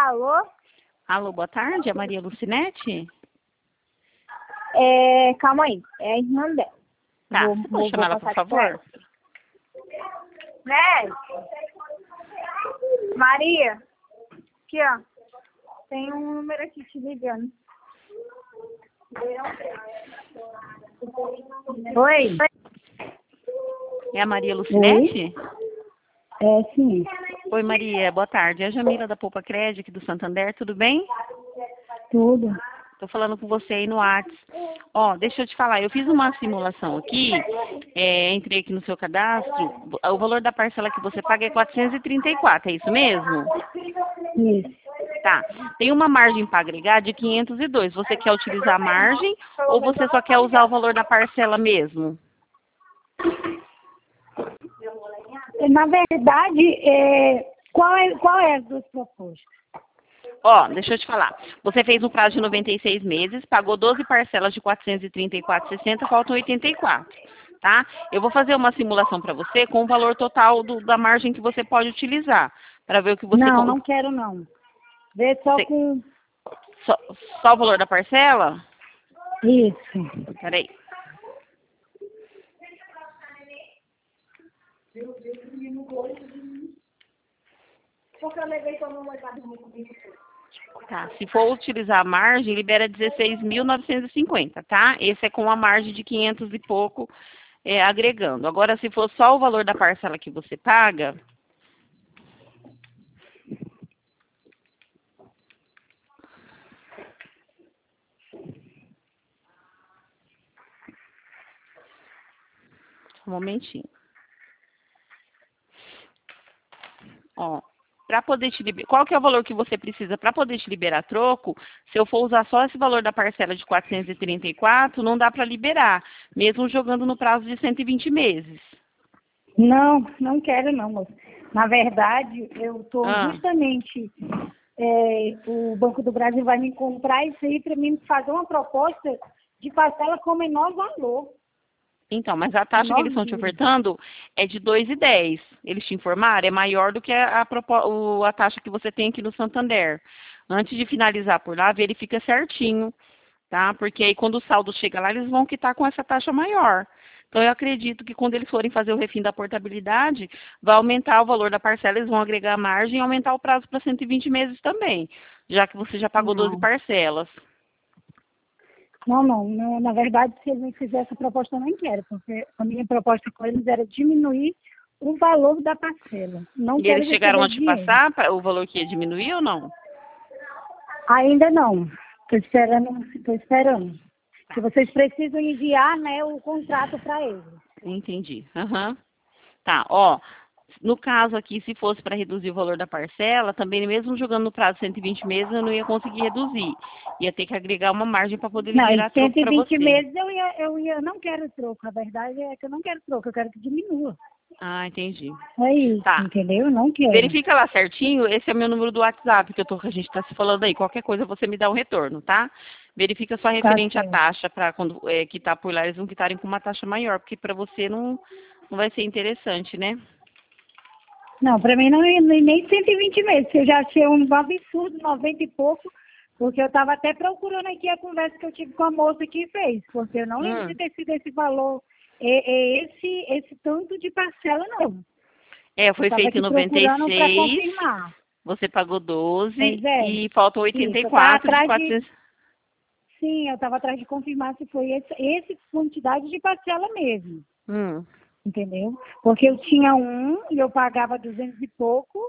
Alô? Alô, boa tarde, é Maria Lucinete? Calma aí, é a irmã dela. Tá, você pode chamar ela, por favor? Né? Maria, aqui, ó. Tem um número aqui te ligando. Oi? É a Maria Lucinete? Sim. Oi, Maria, boa tarde. É a Jamila da Poupa Crédito aqui do Santander, tudo bem? Tudo. Tô falando com você aí no WhatsApp. Ó, deixa eu te falar, eu fiz uma simulação aqui, entrei aqui no seu cadastro, o valor da parcela que você paga é 434, é isso mesmo? Isso. Tá. Tem uma margem para agregar de 502. Você quer utilizar a margem ou você só quer usar o valor da parcela mesmo? Na verdade, qual é as duas propostas? Ó, deixa eu te falar. Você fez um prazo de 96 meses, pagou 12 parcelas de 434,60, faltam 84, tá? Eu vou fazer uma simulação para você com o valor total da margem que você pode utilizar, para ver o que você... Não quero não. Vê só com... Só o valor da parcela? Isso. Peraí. Tá, se for utilizar a margem, libera 16.950, tá? Esse é com a margem de 500 e pouco agregando. Agora, se for só o valor da parcela que você paga... Um momentinho. Ó, para poder te liberar, qual que é o valor que você precisa para poder te liberar troco? Se eu for usar só esse valor da parcela de 434, não dá para liberar, mesmo jogando no prazo de 120 meses. Não quero não, moça. Na verdade, eu estou justamente... o Banco do Brasil vai me comprar isso aí para mim fazer uma proposta de parcela com menor valor. Então, mas a taxa que eles estão te ofertando é de 2,10. Eles te informaram, é maior do que a taxa que você tem aqui no Santander. Antes de finalizar por lá, verifica certinho, tá? Porque aí quando o saldo chega lá, eles vão quitar com essa taxa maior. Então, eu acredito que quando eles forem fazer o refim da portabilidade, vai aumentar o valor da parcela, eles vão agregar a margem e aumentar o prazo para 120 meses também, já que você já pagou 12 parcelas. Não, na verdade, se eles não fizerem essa proposta, eu nem quero, porque a minha proposta com eles era diminuir o valor da parcela. Não E eles chegaram a te dinheiro. passar o valor que ia diminuir ou não? Ainda não. Estou esperando. Que vocês precisam enviar, né, o contrato para eles. Entendi. Tá, ó. No caso aqui, se fosse para reduzir o valor da parcela, também mesmo jogando no prazo de 120 meses, eu não ia conseguir reduzir. Ia ter que agregar uma margem para poder liberar troco para você. 120 meses eu não quero troco. A verdade é que eu não quero troco, eu quero que diminua. Ah, entendi. É isso, tá. Entendeu? Eu não quero. Verifica lá certinho, esse é meu número do WhatsApp, que a gente está se falando aí. Qualquer coisa você me dá um retorno, tá? Verifica só referente à taxa, para quando quitar por lá, eles vão quitarem com uma taxa maior, porque para você não vai ser interessante, né? Não, para mim não nem 120 meses, eu já achei um absurdo, 90 e pouco, porque eu estava até procurando aqui a conversa que eu tive com a moça que fez, porque eu não lembro de ter sido esse valor, esse tanto de parcela, não. Foi feito em 96, você pagou 12 e faltam 84 de 400... Sim, eu estava atrás de confirmar se foi essa quantidade de parcela mesmo. Entendeu? Porque eu tinha e eu pagava 200 e pouco.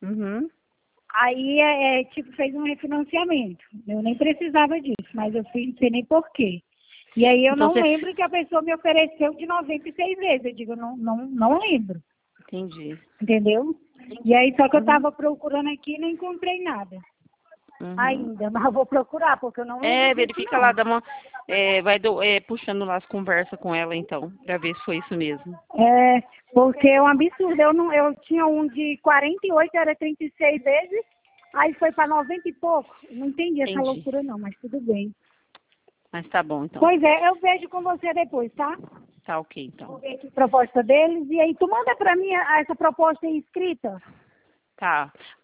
Aí, fez um refinanciamento. Eu nem precisava disso, mas eu não sei nem por quê. E aí eu não lembro que a pessoa me ofereceu de 96 vezes. Eu digo, não lembro. Entendi. Entendeu? E aí, só que eu estava procurando aqui e não encontrei nada. Ainda, mas eu vou procurar, porque eu não lembro. Verifica lá, vai puxando lá as conversas com ela, então, para ver se foi isso mesmo. Porque é um absurdo. Eu tinha um de 48, era 36 vezes, aí foi para 90 e pouco. Não entendi essa loucura não, mas tudo bem. Mas tá bom, então. Pois é, eu vejo com você depois, tá? Tá ok, então. Vou ver aqui a proposta deles, e aí tu manda para mim essa proposta aí escrita? Tá.